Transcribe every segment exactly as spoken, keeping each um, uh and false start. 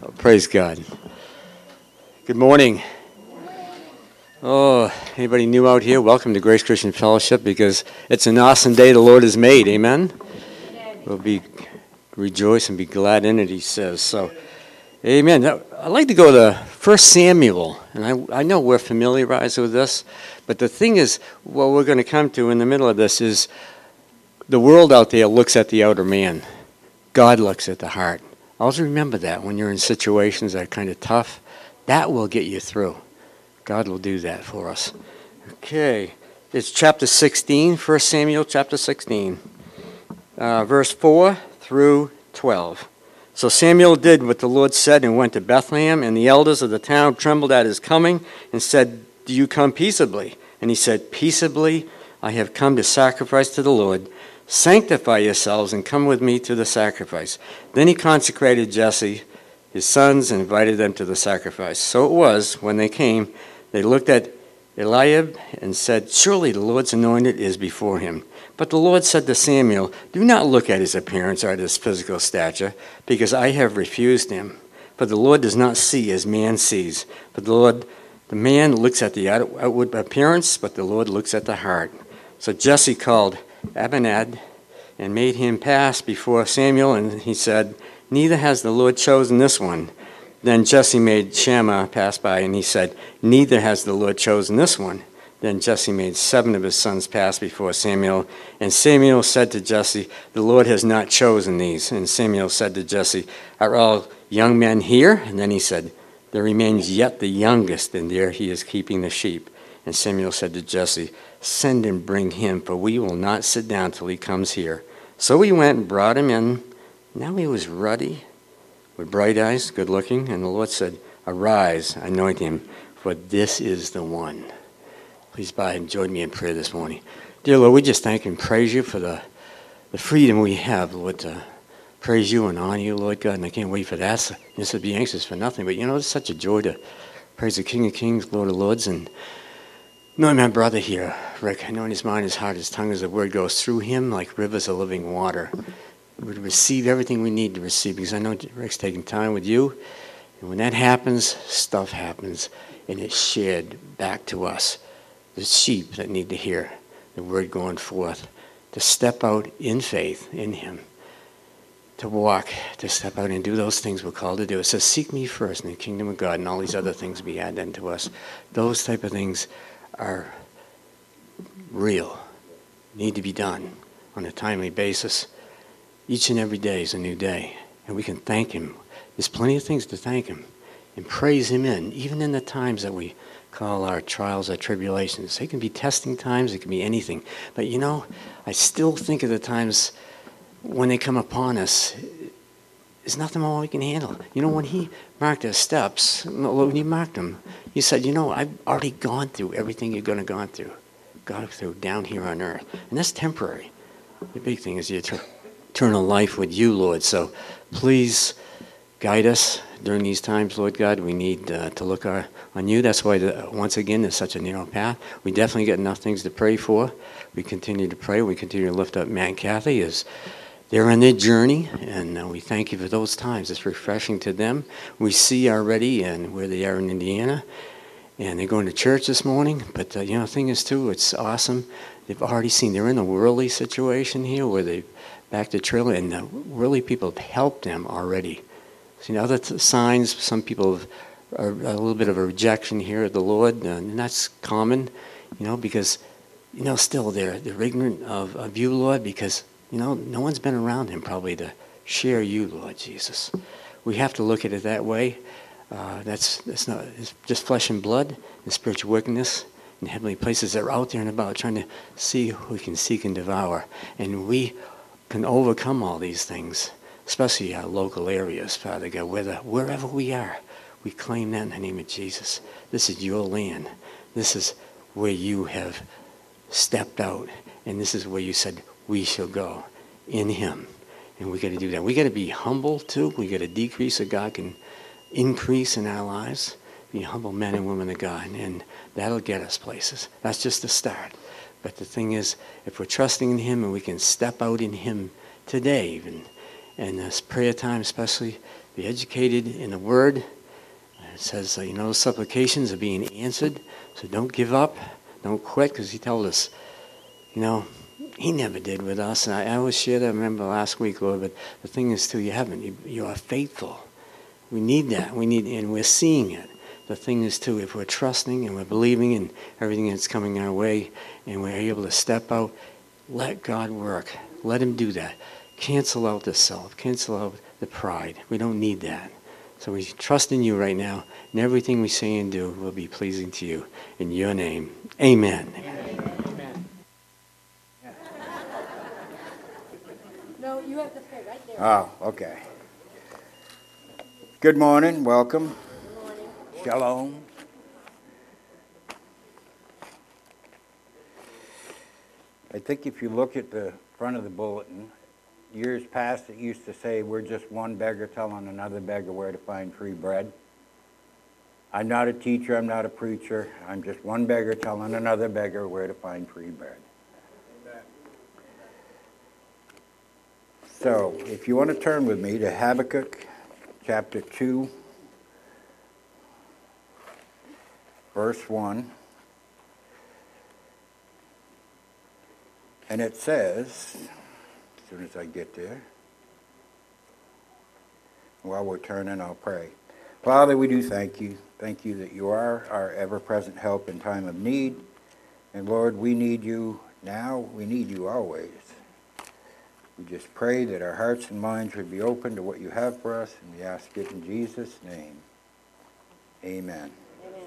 Oh, praise God. Good morning. Oh, anybody new out here? Welcome to Grace Christian Fellowship, because it's an awesome day the Lord has made. Amen? We'll be rejoice and be glad in it, he says. So, amen. I'd like to go to First Samuel, and I, I know we're familiarized with this, but the thing is, what we're going to come to in the middle of this is the world out there looks at the outer man. God looks at the heart. Always remember that when you're in situations that are kind of tough, that will get you through. God will do that for us. Okay, it's chapter sixteen, First Samuel chapter sixteen, uh, verse four through twelve. So Samuel did what the Lord said and went to Bethlehem, and the elders of the town trembled at his coming and said, "Do you come peaceably?" And he said, "Peaceably I have come to sacrifice to the Lord. Sanctify yourselves and come with me to the sacrifice." Then he consecrated Jesse, his sons, and invited them to the sacrifice. So it was, when they came, they looked at Eliab and said, "Surely the Lord's anointed is before him." But the Lord said to Samuel, "Do not look at his appearance or at his physical stature, because I have refused him. For the Lord does not see as man sees. But the Lord, the man looks at the outward appearance, but the Lord looks at the heart." So Jesse called Abinadab and made him pass before Samuel, and he said, "Neither has the Lord chosen this one." Then Jesse made Shammah pass by, and he said, "Neither has the Lord chosen this one." Then Jesse made seven of his sons pass before Samuel, and Samuel said to Jesse, "The Lord has not chosen these." And Samuel said to Jesse, "Are all young men here?" And then he said, "There remains yet the youngest, and there he is keeping the sheep." And Samuel said to Jesse, "Send and bring him, for we will not sit down till he comes here." So he went and brought him in. Now he was ruddy, with bright eyes, good looking, and the Lord said, "Arise, anoint him, for this is the one." Please bow and join me in prayer this morning. Dear Lord, we just thank and praise you for the, the freedom we have, Lord, to praise you and honor you, Lord God, and I can't wait for that. So, just to be anxious for nothing, but you know, it's such a joy to praise the King of Kings, Lord of Lords, and knowing my brother here, Rick, knowing his mind, his heart, his tongue, as the word goes through him like rivers of living water. We receive everything we need to receive, because I know Rick's taking time with you, and when that happens, stuff happens, and it's shared back to us, the sheep that need to hear the word going forth, to step out in faith in him, to walk, to step out and do those things we're called to do. It says, "Seek me first in the kingdom of God, and all these other things be added unto us." Those type of things are real, need to be done on a timely basis. Each and every day is a new day, and we can thank him. There's plenty of things to thank him and praise him in, even in the times that we call our trials, our tribulations. They can be testing times, it can be anything. But you know, I still think of the times when they come upon us, there's nothing more we can handle. You know, when he marked our steps, when he marked them, he said, "You know, I've already gone through everything you're going to go through, gone through down here on earth." And that's temporary. The big thing is the eternal life with you, Lord. So please guide us during these times, Lord God. We need uh, to look our, on you. That's why, the, once again, there's such a narrow path. We definitely got enough things to pray for. We continue to pray. We continue to lift up Matt and Kathy as they're on their journey, and uh, we thank you for those times. It's refreshing to them. We see already and where they are in Indiana, and they're going to church this morning. But, uh, you know, the thing is, too, it's awesome. They've already seen, they're in a worldly situation here where they've back to trailer, and the worldly people have helped them already. See, other t- signs, some people have are a little bit of a rejection here of the Lord, and that's common, you know, because, you know, still they're, they're ignorant of, of you, Lord, because, you know, no one's been around him probably to share you, Lord Jesus. We have to look at it that way. Uh, that's that's not it's just flesh and blood and spiritual wickedness in heavenly places that are out there and about trying to see who we can seek and devour. And we can overcome all these things, especially our local areas, Father God, whether, wherever we are. We claim that in the name of Jesus. This is your land. This is where you have stepped out, and this is where you said we shall go, in him. And we got to do that. We got to be humble too. We got to decrease so God can increase in our lives. Be humble men and women of God, and that'll get us places. That's just the start. But the thing is, if we're trusting in him and we can step out in him today even, and this prayer time especially, be educated in the Word. It says, uh, you know, supplications are being answered, so don't give up, don't quit, because he told us, you know, he never did with us. And I, I always share that, I remember last week, Lord, but the thing is, too, you haven't. You, you are faithful. We need that. We need, and we're seeing it. The thing is, too, if we're trusting and we're believing in everything that's coming our way, and we're able to step out, let God work. Let him do that. Cancel out the self. Cancel out the pride. We don't need that. So we trust in you right now, and everything we say and do will be pleasing to you. In your name, amen. Amen. No, you have to stay right there. Oh, okay. Good morning. Welcome. Good morning. Shalom. I think if you look at the front of the bulletin, years past it used to say we're just one beggar telling another beggar where to find free bread. I'm not a teacher, I'm not a preacher, I'm just one beggar telling another beggar where to find free bread. Amen. So, if you want to turn with me to Habakkuk chapter two, verse one. And it says, as soon as I get there, while we're turning, I'll pray. Father, we do thank you. Thank you that you are our ever-present help in time of need. And Lord, we need you now. We need you always. We just pray that our hearts and minds would be open to what you have for us, and we ask it in Jesus' name. Amen. Amen.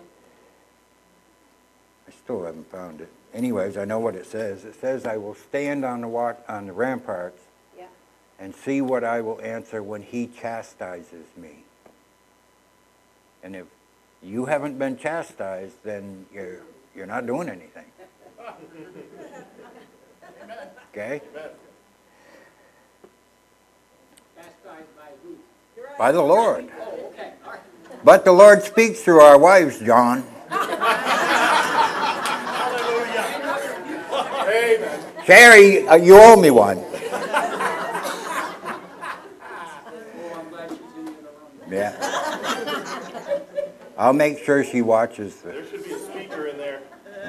I still haven't found it. Anyways, I know what it says. It says, I will stand on the watch, on the ramparts Yeah. and see what I will answer when he chastises me. And if you haven't been chastised, then you're, you're not doing anything. Okay? Chastised by who? By the Lord. Oh, okay. All right. But the Lord speaks through our wives, John. Amen. Sherry, uh, you owe me one. Oh, I'm glad she's in the room. Yeah. I'll make sure she watches the... There should be a speaker in there.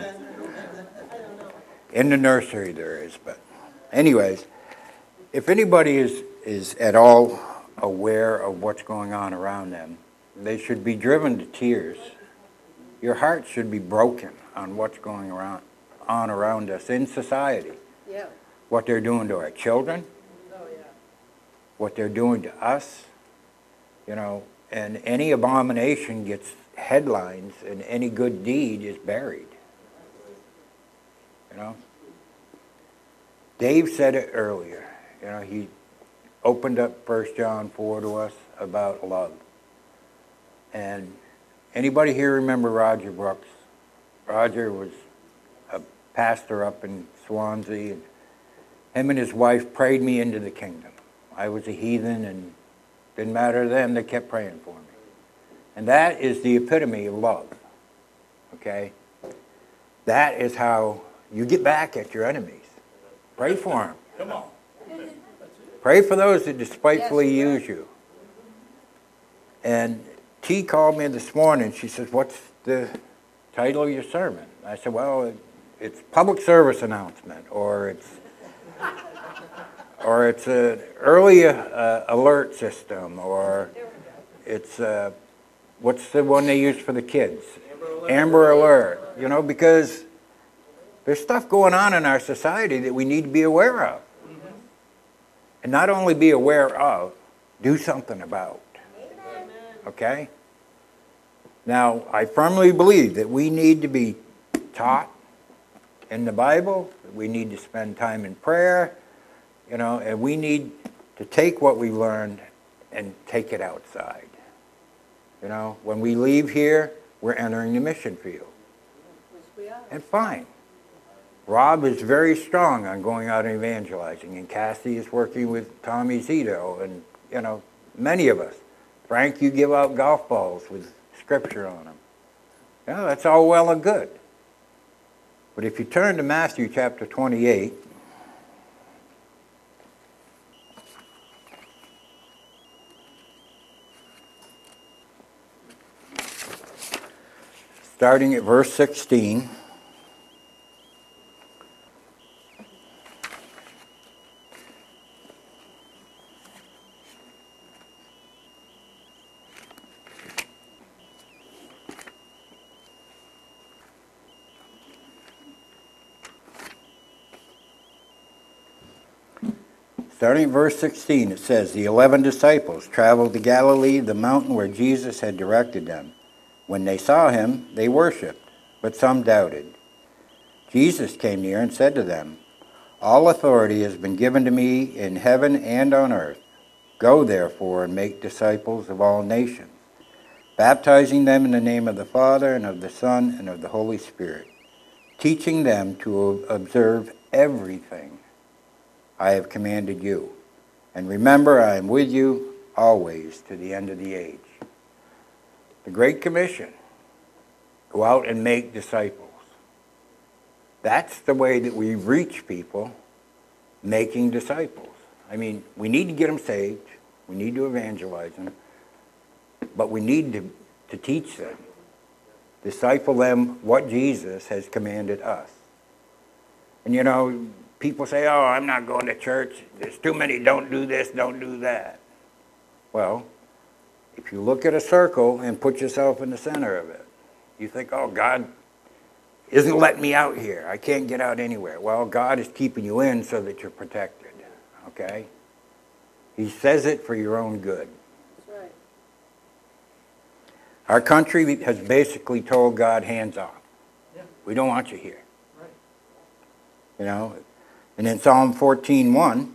In the nursery there is, but anyways, if anybody is, is at all aware of what's going on around them, they should be driven to tears. Your heart should be broken on what's going around, on around us in society. Yeah. What they're doing to our children, Oh, yeah. what they're doing to us, you know, and any abomination gets headlines and any good deed is buried. You know? Dave said it earlier. You know, he opened up First John four to us about love. And anybody here remember Roger Brooks? Roger was a pastor up in Swansea. And him and his wife prayed me into the kingdom. I was a heathen and didn't matter to them. They kept praying for me. And that is the epitome of love. Okay? That is how you get back at your enemies. Pray for them. Come on. Pray for those that despitefully Yes, use you. And T called me this morning. She says, what's the title of your sermon? I said, well, it, it's public service announcement, or it's or it's an early uh, alert system, or it's uh, what's the one they use for the kids? Amber Alert. Amber Alert. You know, because there's stuff going on in our society that we need to be aware of. Mm-hmm. And not only be aware of, do something about. Amen. Okay? Now, I firmly believe that we need to be taught in the Bible. We need to spend time in prayer. You know, and we need to take what we learned and take it outside. You know, when we leave here, we're entering the mission field. Yes, we are. And fine. Rob is very strong on going out and evangelizing, and Cassie is working with Tommy Zito, and, you know, many of us. Frank, you give out golf balls with scripture on them. You know, that's all well and good. But if you turn to Matthew chapter twenty-eight, starting at verse sixteen. Starting at verse sixteen, it says, "The eleven disciples traveled to Galilee, the mountain where Jesus had directed them. When they saw him, they worshipped, but some doubted. Jesus came near and said to them, 'All authority has been given to me in heaven and on earth. Go therefore and make disciples of all nations, baptizing them in the name of the Father and of the Son and of the Holy Spirit, teaching them to observe everything I have commanded you. And remember, I am with you always to the end of the age.'" The Great Commission, go out and make disciples. That's the way that we reach people, making disciples. I mean, we need to get them saved. We need to evangelize them. But we need to, to teach them, disciple them what Jesus has commanded us. And you know, people say, "Oh, I'm not going to church. There's too many don't do this, don't do that." Well, if you look at a circle and put yourself in the center of it, you think, "Oh, God isn't letting me out here. I can't get out anywhere." Well, God is keeping you in so that you're protected, okay? He says it for your own good. That's right. Our country has basically told God, hands off. Yeah. We don't want you here. Right. You know, and in Psalm fourteen one,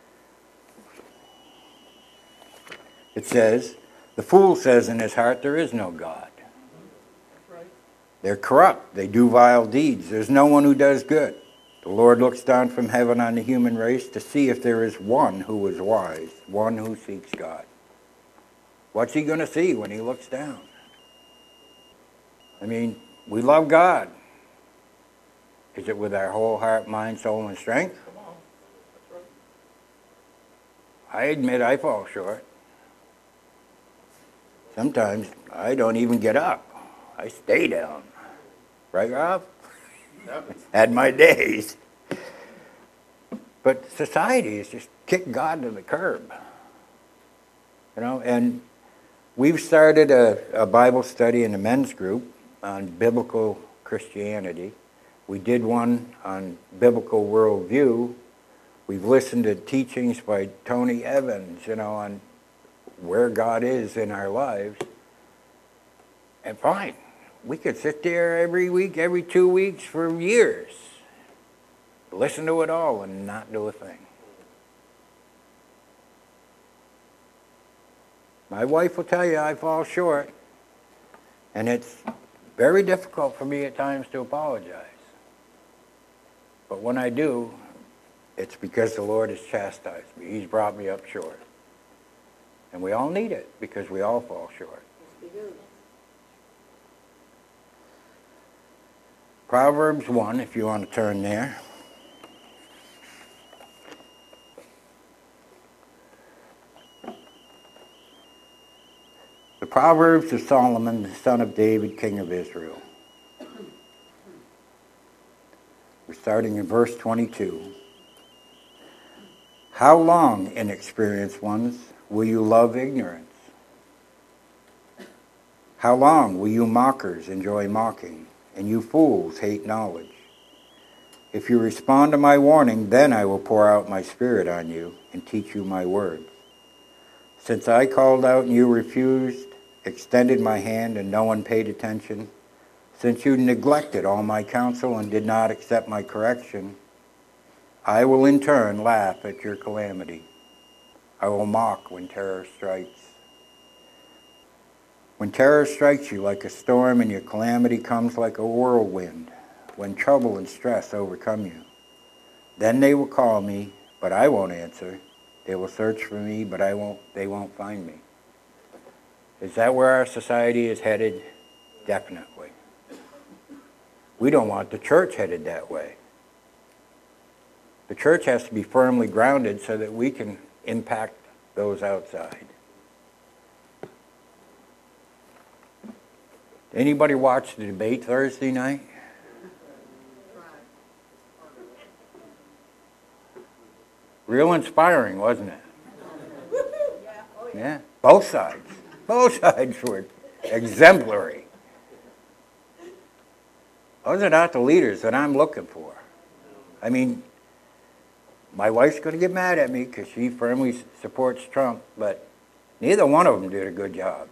it says, "The fool says in his heart, there is no God." That's right. They're corrupt. They do vile deeds. There's no one who does good. The Lord looks down from heaven on the human race to see if there is one who is wise, one who seeks God. What's he going to see when he looks down? I mean, we love God. Is it with our whole heart, mind, soul, and strength? Come on. That's right. I admit I fall short. Sometimes I don't even get up. I stay down. Right, Rob? Had my days. But society has just kicked God to the curb. You know, and we've started a, a Bible study in the men's group on biblical Christianity. We did one on biblical worldview. We've listened to teachings by Tony Evans, you know, on where God is in our lives. And fine, we could sit there every week, every two weeks for years, listen to it all and not do a thing. My wife will tell you I fall short, and it's very difficult for me at times to apologize. But when I do, it's because the Lord has chastised me. He's brought me up short. And we all need it because we all fall short. Yes, we do. Proverbs one, if you want to turn there. The Proverbs of Solomon, the son of David, king of Israel. We're starting in verse twenty-two. "How long, inexperienced ones, will you love ignorance? How long will you mockers enjoy mocking, and you fools hate knowledge? If you respond to my warning, then I will pour out my spirit on you and teach you my words. Since I called out and you refused, extended my hand and no one paid attention, since you neglected all my counsel and did not accept my correction, I will in turn laugh at your calamity. I will mock when terror strikes. When terror strikes you like a storm and your calamity comes like a whirlwind, when trouble and stress overcome you, then they will call me, but I won't answer. They will search for me, but I won't. They won't find me." Is that where our society is headed? Definitely. We don't want the church headed that way. The church has to be firmly grounded so that we can impact those outside. Anybody watch the debate Thursday night? Real inspiring, wasn't it? Yeah, both sides. Both sides were exemplary. Those are not the leaders that I'm looking for. I mean, my wife's going to get mad at me because she firmly supports Trump, but neither one of them did a good job.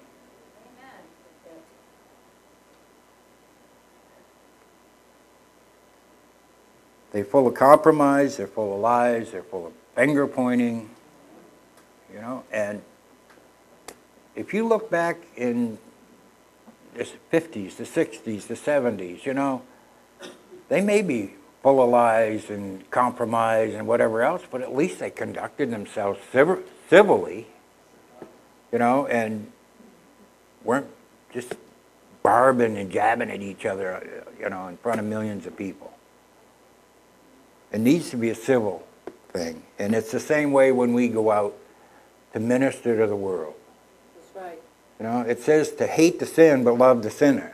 They're full of compromise, they're full of lies, they're full of finger pointing, you know, and if you look back in the fifties, the sixties, the seventies, you know, they may be full of lies and compromise and whatever else, but at least they conducted themselves civ- civilly, you know, and weren't just barbing and jabbing at each other, you know, in front of millions of people. It needs to be a civil thing. And it's the same way when we go out to minister to the world. That's right. You know, it says to hate the sin but love the sinner.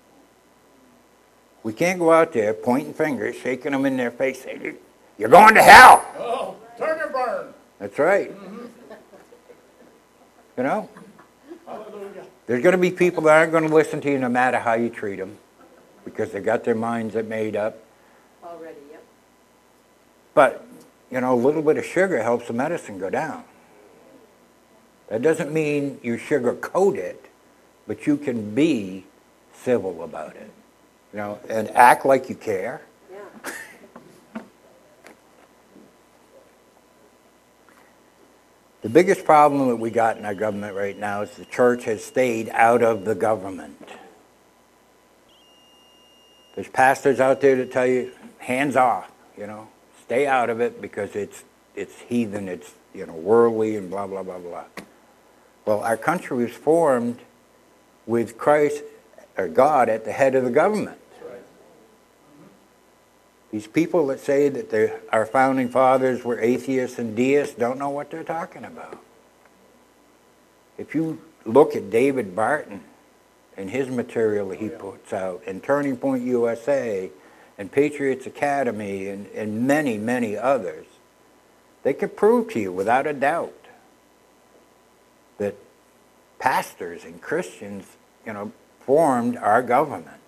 We can't go out there pointing fingers, shaking them in their face, saying, "You're going to hell." Oh, turn and burn. That's right. Mm-hmm. You know, Hallelujah. there's going to be people that aren't going to listen to you no matter how you treat them because they got their minds made up. Already, yep. But, you know, a little bit of sugar helps the medicine go down. That doesn't mean you sugarcoat it, but you can be civil about it, you know, and act like you care. Yeah. The biggest problem that we got in our government right now is the church has stayed out of the government. There's pastors out there that tell you, hands off, you know. Stay out of it because it's it's heathen, it's, you know, worldly and blah, blah, blah, blah. Well, our country was formed with Christ, or God, at the head of the government. That's right. These people that say that they, our founding fathers were atheists and deists don't know what they're talking about. If you look at David Barton and his material that he puts out, and Turning Point U S A, and Patriots Academy, and, and many, many others, they could prove to you without a doubt that pastors and Christians, you know, formed our government.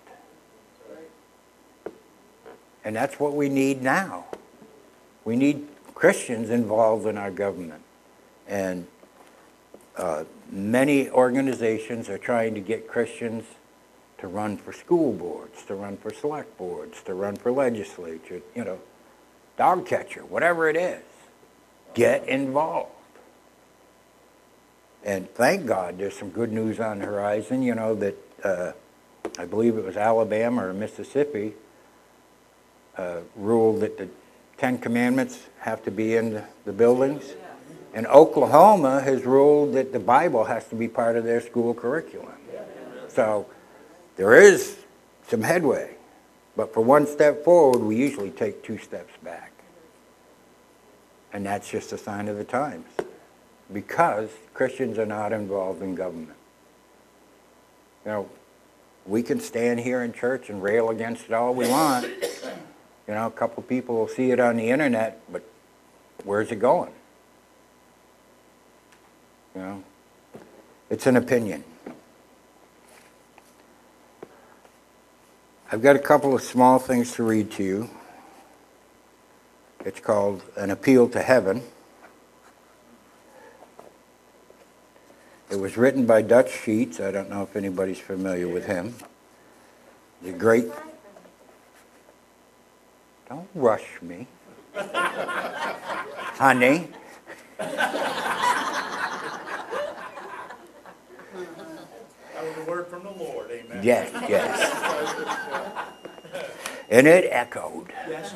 And that's what we need now. We need Christians involved in our government. And uh, many organizations are trying to get Christians to run for school boards, to run for select boards, to run for legislature, you know, dog catcher, whatever it is. Get involved. And thank God there's some good news on the horizon, you know, that uh, I believe it was Alabama or Mississippi uh, ruled that the Ten Commandments have to be in the, the buildings. And Oklahoma has ruled that the Bible has to be part of their school curriculum. So there is some headway. But for one step forward, we usually take two steps back. And that's just a sign of the times. Because Christians are not involved in government. You know, we can stand here in church and rail against it all we want. You know, a couple people will see it on the internet, but where's it going? You know, it's an opinion. I've got a couple of small things to read to you. It's called An Appeal to Heaven. It was written by Dutch Sheets. I don't know if anybody's familiar with him. The great... Don't rush me. Honey. That was a word from the Lord, amen. Yes, yes. And it echoed. Yes.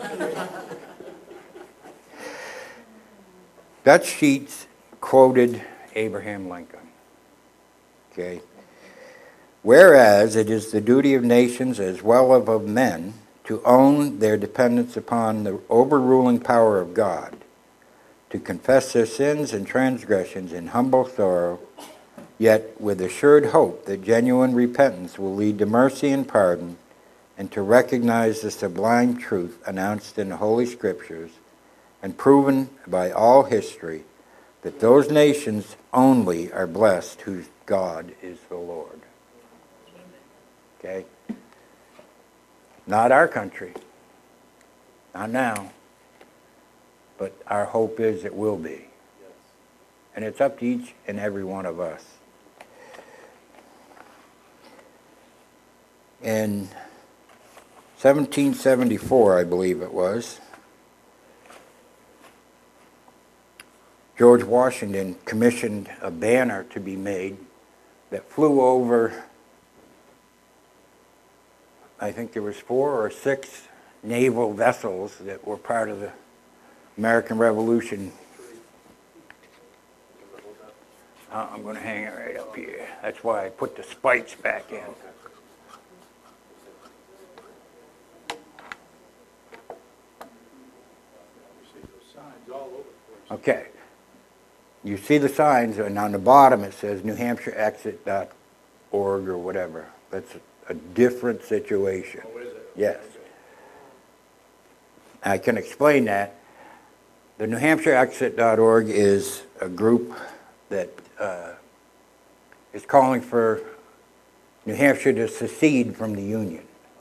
Dutch Sheets quoted Abraham Lincoln. Okay. Whereas it is the duty of nations as well as of men to own their dependence upon the overruling power of God, to confess their sins and transgressions in humble sorrow, yet with assured hope that genuine repentance will lead to mercy and pardon, and to recognize the sublime truth announced in the Holy Scriptures and proven by all history, that those nations only are blessed whose God is the Lord. Okay? Not our country. Not now. But our hope is it will be. And it's up to each and every one of us. In seventeen seventy-four, I believe it was, George Washington commissioned a banner to be made that flew over, I think there was four or six naval vessels that were part of the American Revolution. Uh, I'm going to hang it right up here. That's why I put the spikes back in. Okay. You see the signs, and on the bottom it says New Hampshire Exit dot org or whatever. That's a, a different situation. Oh, is it? Yes. I can explain that. The New Hampshire Exit dot org is a group that uh, is calling for New Hampshire to secede from the Union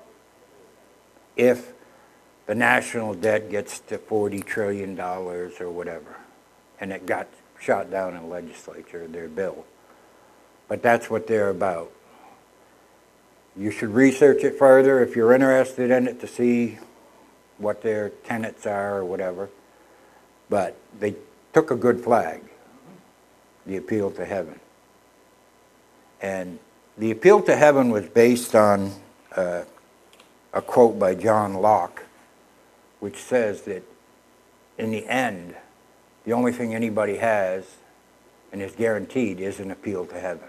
if the national debt gets to forty trillion dollars or whatever. And it got shot down in the legislature, their bill. But that's what they're about. You should research it further if you're interested in it to see what their tenets are or whatever. But they took a good flag, the Appeal to Heaven. And the Appeal to Heaven was based on uh, a quote by John Locke, which says that in the end, the only thing anybody has and is guaranteed is an appeal to heaven.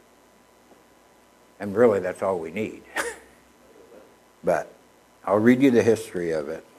And really, that's all we need. But I'll read you the history of it.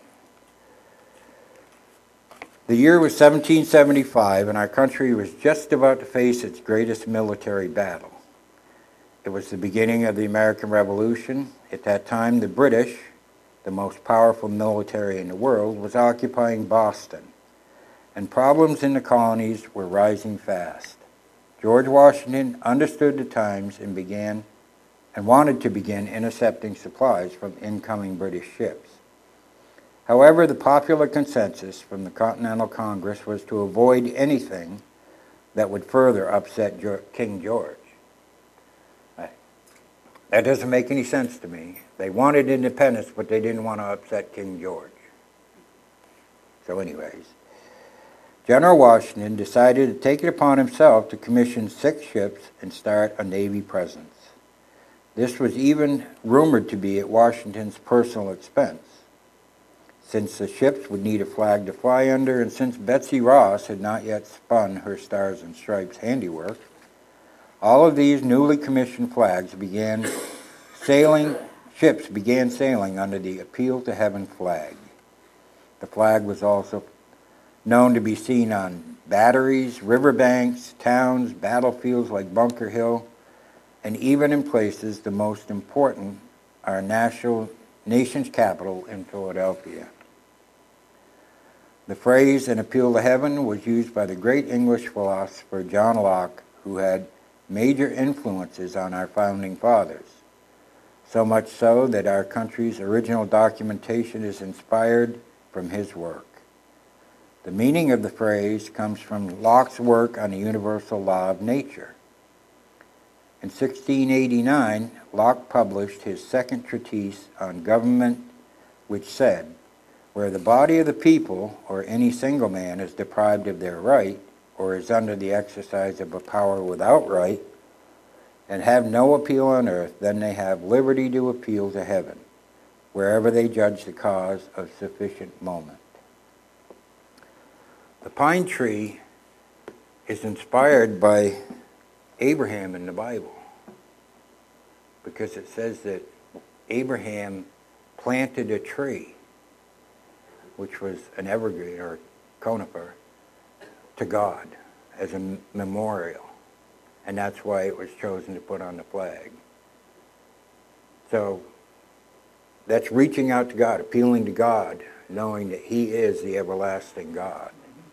The year was seventeen seventy-five, and our country was just about to face its greatest military battle. It was the beginning of the American Revolution. At that time, the British, the most powerful military in the world, was occupying Boston, and problems in the colonies were rising fast. George Washington understood the times and began and wanted to begin intercepting supplies from incoming British ships. However, the popular consensus from the Continental Congress was to avoid anything that would further upset King George. That doesn't make any sense to me. They wanted independence, but they didn't want to upset King George. So anyways, General Washington decided to take it upon himself to commission six ships and start a Navy presence. This was even rumored to be at Washington's personal expense, since the ships would need a flag to fly under, and since Betsy Ross had not yet spun her Stars and Stripes handiwork. All of these newly commissioned flags began sailing, ships began sailing under the Appeal to Heaven flag. The flag was also known to be seen on batteries, riverbanks, towns, battlefields like Bunker Hill, and even in places the most important, our national nation's capital in Philadelphia. The phrase "an appeal to heaven" was used by the great English philosopher John Locke, who had major influences on our founding fathers, so much so that our country's original documentation is inspired from his work. The meaning of the phrase comes from Locke's work on the universal law of nature. In sixteen eighty-nine, Locke published his second treatise on government, which said, "Where the body of the people, or any single man, is deprived of their right, or is under the exercise of a power without right, and have no appeal on earth, then they have liberty to appeal to heaven, wherever they judge the cause of sufficient moment." The pine tree is inspired by Abraham in the Bible, because it says that Abraham planted a tree, which was an evergreen or conifer, to God as a memorial. And that's why it was chosen to put on the flag. So that's reaching out to God, appealing to God, knowing that He is the everlasting God.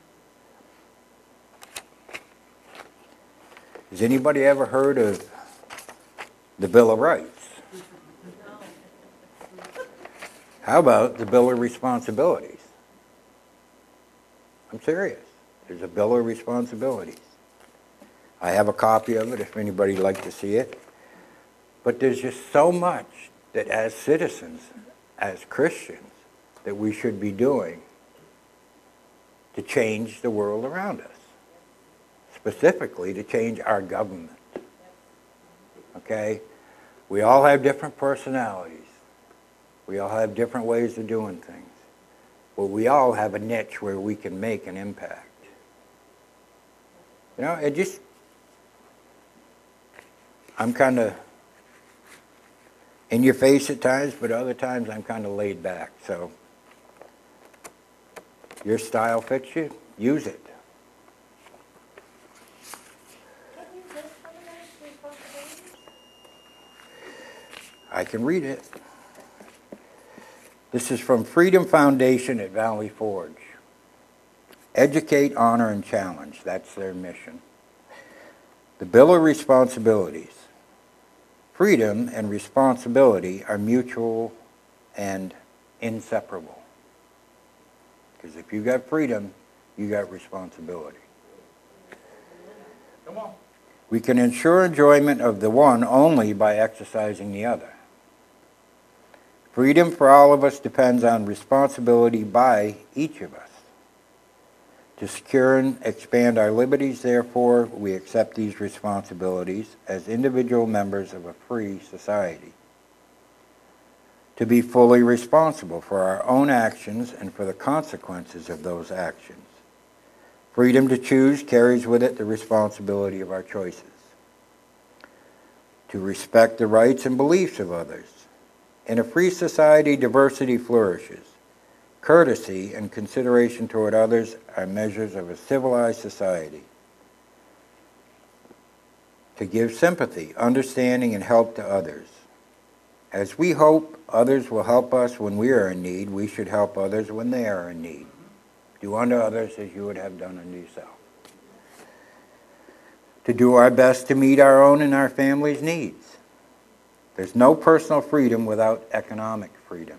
Has anybody ever heard of the Bill of Rights? How about the Bill of Responsibilities? I'm serious. There's a Bill of Responsibilities. I have a copy of it if anybody'd like to see it. But there's just so much that as citizens, as Christians, that we should be doing to change the world around us. Specifically, to change our government. Okay? We all have different personalities. We all have different ways of doing things. But we all have a niche where we can make an impact. You know, it just... I'm kind of in your face at times, but other times I'm kind of laid back. So, your style fits you, use it. Can you list some of those responsibilities? I can read it. This is from Freedom Foundation at Valley Forge. Educate, honor, and challenge. That's their mission. The Bill of Responsibilities. Freedom and responsibility are mutual and inseparable. Because if you got freedom, you got responsibility. Come on. We can ensure enjoyment of the one only by exercising the other. Freedom for all of us depends on responsibility by each of us. To secure and expand our liberties, therefore, we accept these responsibilities as individual members of a free society. To be fully responsible for our own actions and for the consequences of those actions. Freedom to choose carries with it the responsibility of our choices. To respect the rights and beliefs of others. In a free society, diversity flourishes. Courtesy and consideration toward others are measures of a civilized society. To give sympathy, understanding, and help to others. As we hope others will help us when we are in need, we should help others when they are in need. Do unto others as you would have done unto yourself. To do our best to meet our own and our family's needs. There's no personal freedom without economic freedom.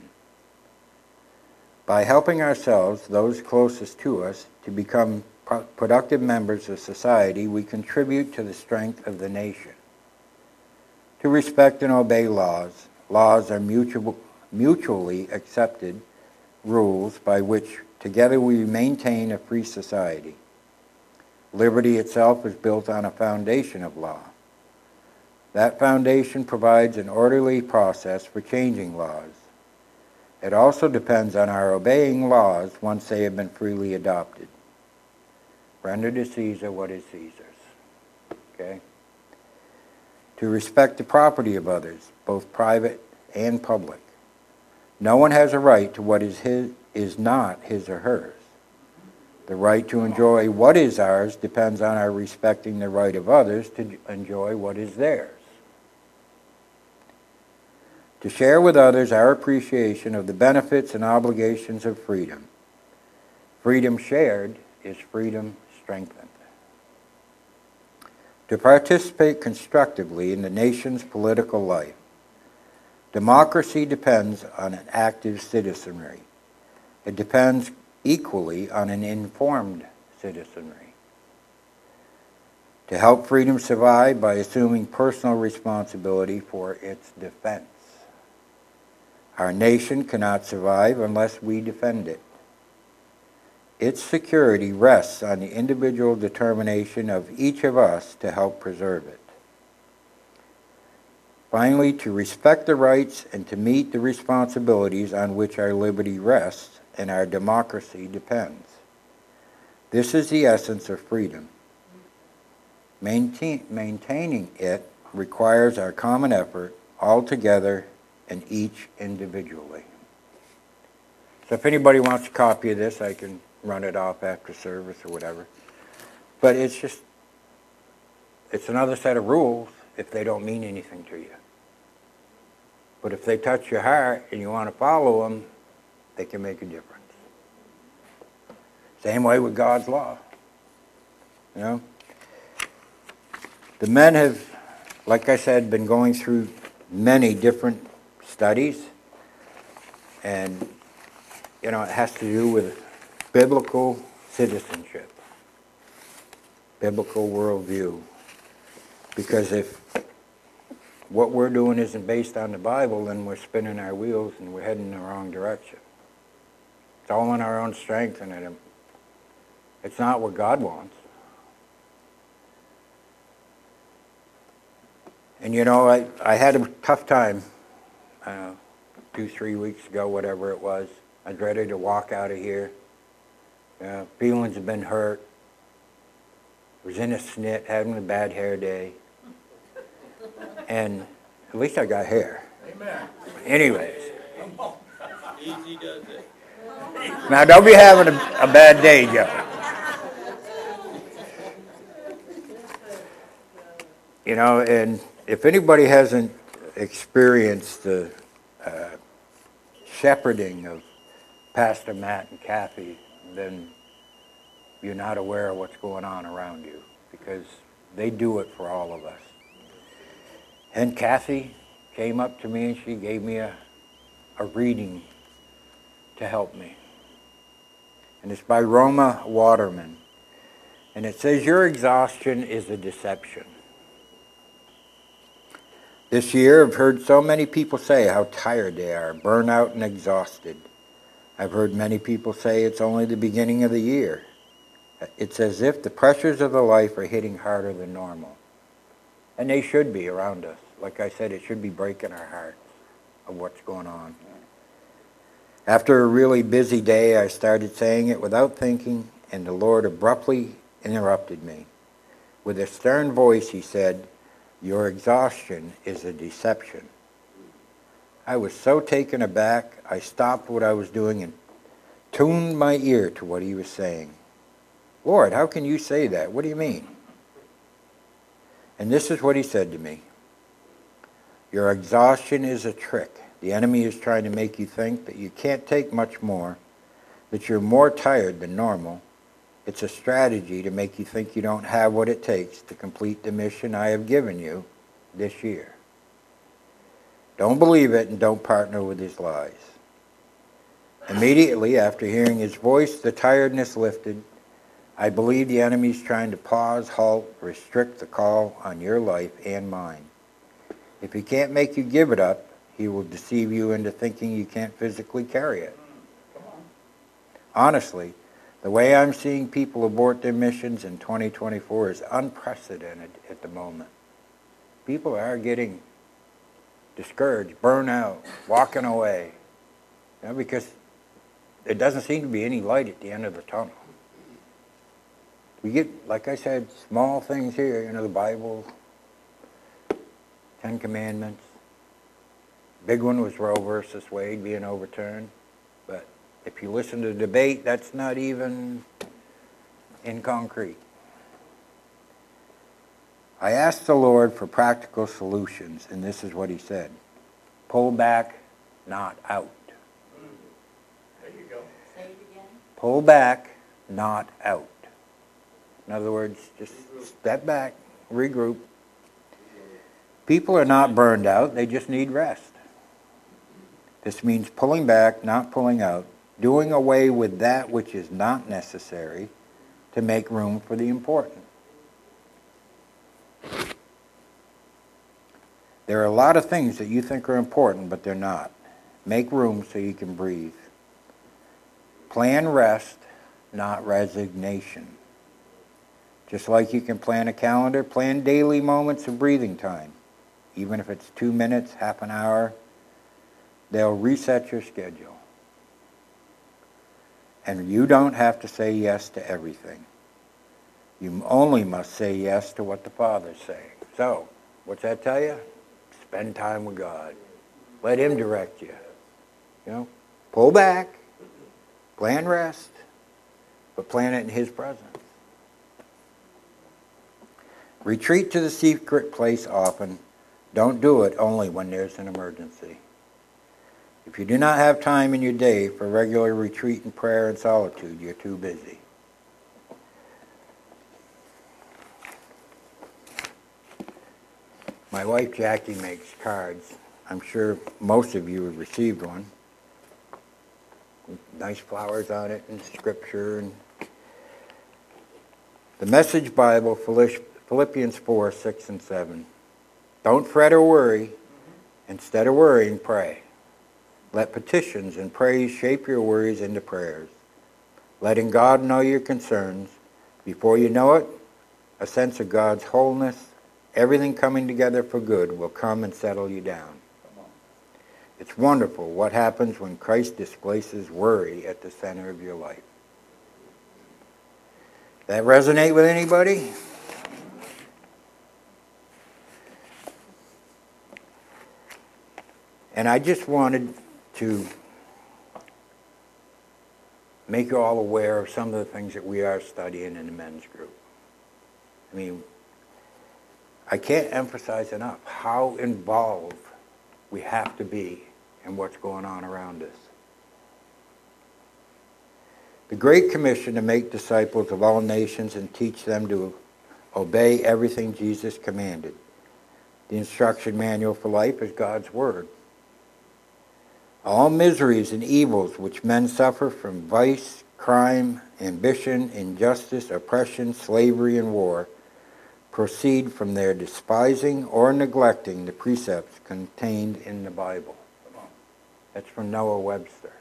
By helping ourselves, those closest to us, to become pro- productive members of society, we contribute to the strength of the nation. To respect and obey laws. Laws are mutual, mutually accepted rules by which together we maintain a free society. Liberty itself is built on a foundation of law. That foundation provides an orderly process for changing laws. It also depends on our obeying laws once they have been freely adopted. Render to Caesar what is Caesar's. Okay? To respect the property of others, both private and public. No one has a right to what is his is not his or hers. The right to enjoy what is ours depends on our respecting the right of others to enjoy what is theirs. To share with others our appreciation of the benefits and obligations of freedom. Freedom shared is freedom strengthened. To participate constructively in the nation's political life. Democracy depends on an active citizenry. It depends equally on an informed citizenry. To help freedom survive by assuming personal responsibility for its defense. Our nation cannot survive unless we defend it. Its security rests on the individual determination of each of us to help preserve it. Finally, to respect the rights and to meet the responsibilities on which our liberty rests and our democracy depends. This is the essence of freedom. Maintain, maintaining it requires our common effort, all together and each individually. So if anybody wants a copy of this, I can run it off after service or whatever. But it's just, it's another set of rules if they don't mean anything to you. But if they touch your heart and you want to follow them, they can make a difference. Same way with God's law. You know? The men have, like I said, been going through many different studies. And, you know, it has to do with biblical citizenship, biblical worldview. Because if what we're doing isn't based on the Bible, then we're spinning our wheels and we're heading in the wrong direction. It's all in our own strength, and it, it's not what God wants. And you know, I, I had a tough time uh, two, three weeks ago, whatever it was. I was ready to walk out of here. Uh, feelings have been hurt. Was in a snit, having a bad hair day. And at least I got hair. Amen. Anyways. Easy does it. Now don't be having a, a bad day, Joe. You know, and if anybody hasn't experienced the uh, shepherding of Pastor Matt and Kathy, then you're not aware of what's going on around you, because they do it for all of us. And Kathy came up to me and she gave me a, a reading to help me. And it's by Roma Waterman. And it says, your exhaustion is a deception. This year I've heard so many people say how tired they are, burnout and exhausted. I've heard many people say it's only the beginning of the year. It's as if the pressures of the life are hitting harder than normal. And they should be around us. Like I said, it should be breaking our hearts of what's going on. After a really busy day, I started saying it without thinking, and the Lord abruptly interrupted me. With a stern voice, he said, your exhaustion is a deception. I was so taken aback, I stopped what I was doing and tuned my ear to what he was saying. Lord, how can you say that? What do you mean? And this is what he said to me. Your exhaustion is a trick. The enemy is trying to make you think that you can't take much more, that you're more tired than normal. It's a strategy to make you think you don't have what it takes to complete the mission I have given you this year. Don't believe it and don't partner with his lies. Immediately after hearing his voice, the tiredness lifted. I believe the enemy's trying to pause, halt, restrict the call on your life and mine. If he can't make you give it up, he will deceive you into thinking you can't physically carry it. Honestly, the way I'm seeing people abort their missions in twenty twenty-four is unprecedented at the moment. People are getting discouraged, burnt out, walking away, you know, because there doesn't seem to be any light at the end of the tunnel. We get, like I said, small things here, you know, the Bible, Ten Commandments. Big one was Roe versus Wade being overturned. But if you listen to the debate, that's not even in concrete. I asked the Lord for practical solutions, and this is what he said. Pull back, not out. There you go. Say it again. Pull back, not out. In other words, just step back, regroup. People are not burned out, they just need rest. This means pulling back, not pulling out, doing away with that which is not necessary to make room for the important. There are a lot of things that you think are important, but they're not. Make room so you can breathe. Plan rest, not resignation. Just like you can plan a calendar, plan daily moments of breathing time. Even if it's two minutes, half an hour, they'll reset your schedule. And you don't have to say yes to everything. You only must say yes to what the Father's saying. So, what's that tell you? Spend time with God. Let him direct you. You know, pull back, plan rest, but plan it in his presence. Retreat to the secret place often. Don't do it only when there's an emergency. If you do not have time in your day for regular retreat and prayer and solitude, you're too busy. My wife Jackie makes cards. I'm sure most of you have received one. Nice flowers on it and scripture. And the Message Bible, Philippians four, six, and seven. Don't fret or worry. Instead of worrying, pray. Let petitions and praise shape your worries into prayers. Letting God know your concerns. Before you know it, a sense of God's wholeness, everything coming together for good, will come and settle you down. It's wonderful what happens when Christ displaces worry at the center of your life. That resonate with anybody? And I just wanted to make you all aware of some of the things that we are studying in the men's group. I mean, I can't emphasize enough how involved we have to be in what's going on around us. The Great Commission to make disciples of all nations and teach them to obey everything Jesus commanded. The instruction manual for life is God's Word. All miseries and evils which men suffer from vice, crime, ambition, injustice, oppression, slavery, and war proceed from their despising or neglecting the precepts contained in the Bible. That's from Noah Webster.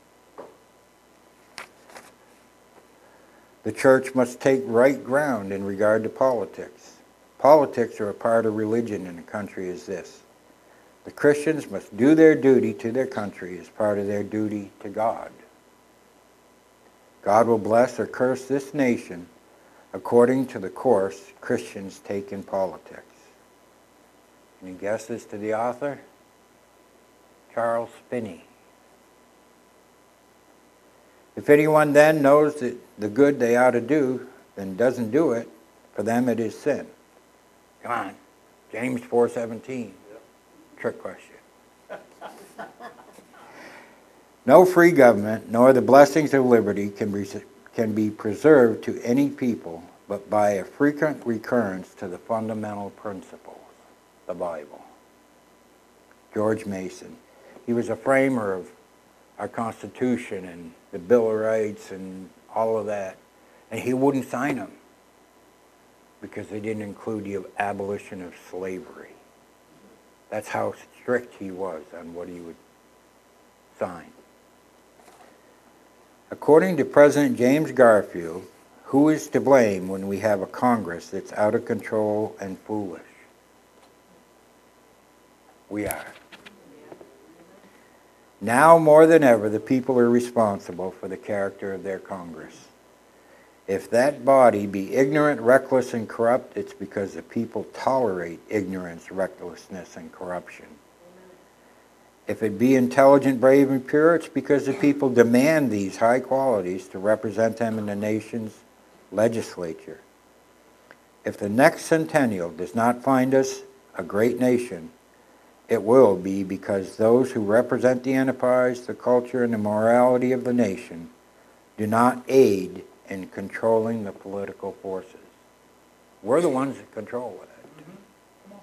The church must take right ground in regard to politics. Politics are a part of religion in a country as this. The Christians must do their duty to their country as part of their duty to God. God will bless or curse this nation according to the course Christians take in politics. Any guesses to the author? Charles Finney. If anyone then knows that the good they ought to do, then doesn't do it, for them it is sin. Come on, James four seventeen. Trick question. No free government, nor the blessings of liberty can be, can be preserved to any people, but by a frequent recurrence to the fundamental principles, the Bible. George Mason. He was a framer of our Constitution and the Bill of Rights and all of that. And he wouldn't sign them because they didn't include the abolition of slavery. That's how strict he was on what he would sign. According to President James Garfield, who is to blame when we have a Congress that's out of control and foolish? We are. Now more than ever, the people are responsible for the character of their Congress. If that body be ignorant, reckless, and corrupt, it's because the people tolerate ignorance, recklessness, and corruption. If it be intelligent, brave, and pure, it's because the people demand these high qualities to represent them in the nation's legislature. If the next centennial does not find us a great nation, it will be because those who represent the enterprise, the culture, and the morality of the nation do not aid in controlling the political forces. We're the ones that control it. Mm-hmm.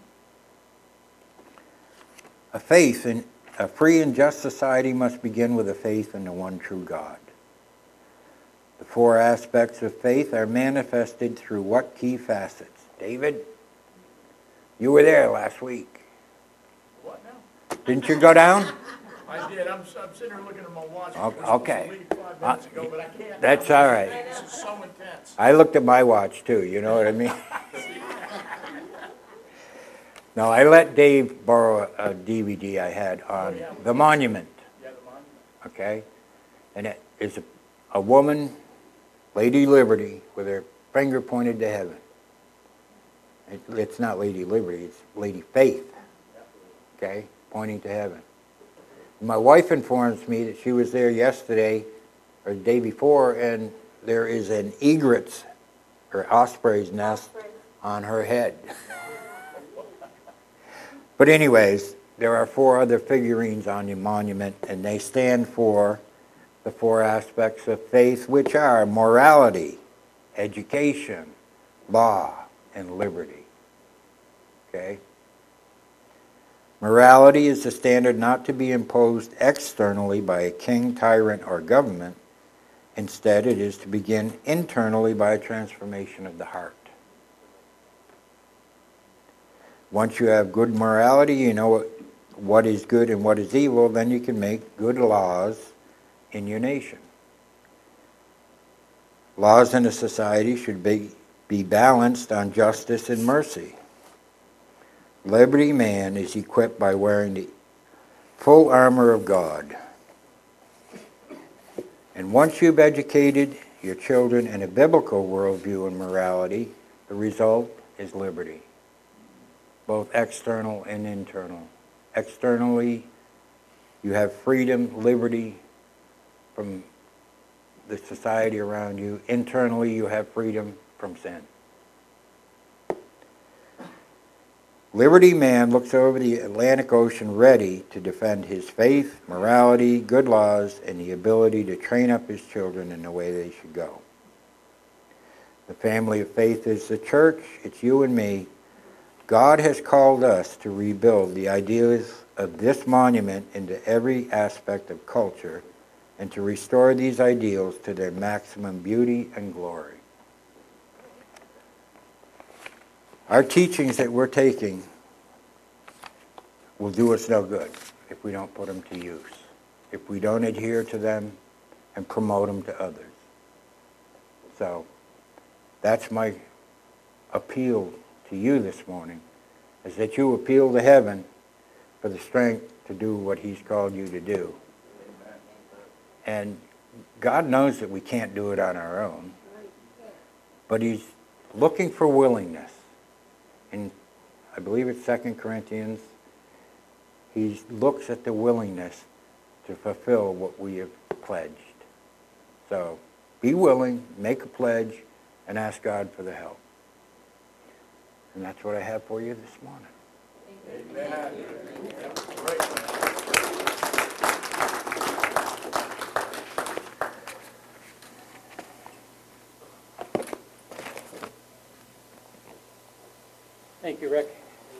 A faith in a free and just society must begin with a faith in the one true God. The four aspects of faith are manifested through what key facets? David, you were there last week. What now? Didn't you go down? I did. I'm, I'm sitting here looking at my watch. O- I was supposed okay. to leave five minutes ago, but I can't. That's now. all right. This is so intense. I looked at my watch too, you know what I mean? No, I let Dave borrow a D V D I had on Oh, yeah. The Monument, Yeah, the monument. okay? And it is a, a woman, Lady Liberty, with her finger pointed to heaven. It, it's not Lady Liberty, it's Lady Faith, okay, pointing to heaven. My wife informs me that she was there yesterday, or the day before, and there is an egret's, or osprey's nest on her head. But anyways, there are four other figurines on the monument, and they stand for the four aspects of faith, which are morality, education, law, and liberty. Okay? Morality is the standard not to be imposed externally by a king, tyrant, or government. Instead, it is to begin internally by a transformation of the heart. Once you have good morality, you know what, what is good and what is evil, then you can make good laws in your nation. Laws in a society should be, be balanced on justice and mercy. Liberty man is equipped by wearing the full armor of God. And once you've educated your children in a biblical worldview and morality, the result is liberty, both external and internal. Externally, you have freedom, liberty from the society around you. Internally, you have freedom from sin. Liberty man looks over the Atlantic Ocean ready to defend his faith, morality, good laws, and the ability to train up his children in the way they should go. The family of faith is the church. It's you and me. God has called us to rebuild the ideas of this monument into every aspect of culture and to restore these ideals to their maximum beauty and glory. Our teachings that we're taking will do us no good if we don't put them to use, if we don't adhere to them and promote them to others. So that's my appeal to you this morning, is that you appeal to heaven for the strength to do what he's called you to do. And God knows that we can't do it on our own, but he's looking for willingness. In, I believe it's Second Corinthians, he looks at the willingness to fulfill what we have pledged. So be willing, make a pledge, and ask God for the help. And that's what I have for you this morning. Amen. Great. Thank you, Rick.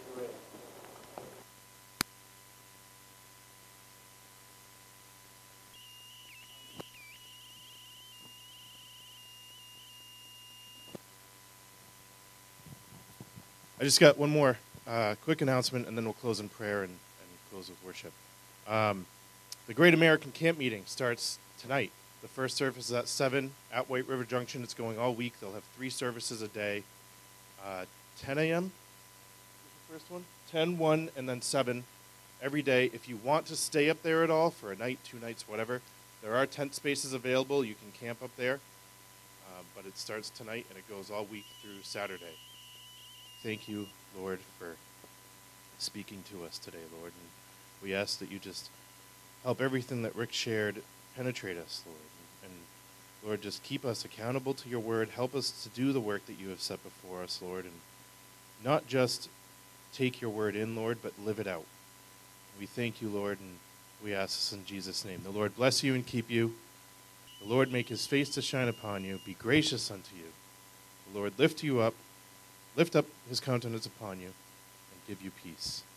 I just got one more uh, quick announcement, and then we'll close in prayer and, and close with worship. Um, the Great American Camp Meeting starts tonight. The first service is at seven at White River Junction. It's going all week. They'll have three services a day. Uh, ten a.m. the first one? ten, one, and then seven every day. If you want to stay up there at all for a night, two nights, whatever, there are tent spaces available. You can camp up there. Uh, but it starts tonight, and it goes all week through Saturday. Thank you, Lord, for speaking to us today, Lord. And we ask that you just help everything that Rick shared penetrate us, Lord. And, Lord, just keep us accountable to your word. Help us to do the work that you have set before us, Lord, and not just take your word in, Lord, but live it out. We thank you, Lord, and we ask this in Jesus' name. The Lord bless you and keep you. The Lord make his face to shine upon you, be gracious unto you. The Lord lift you up, lift up his countenance upon you, and give you peace.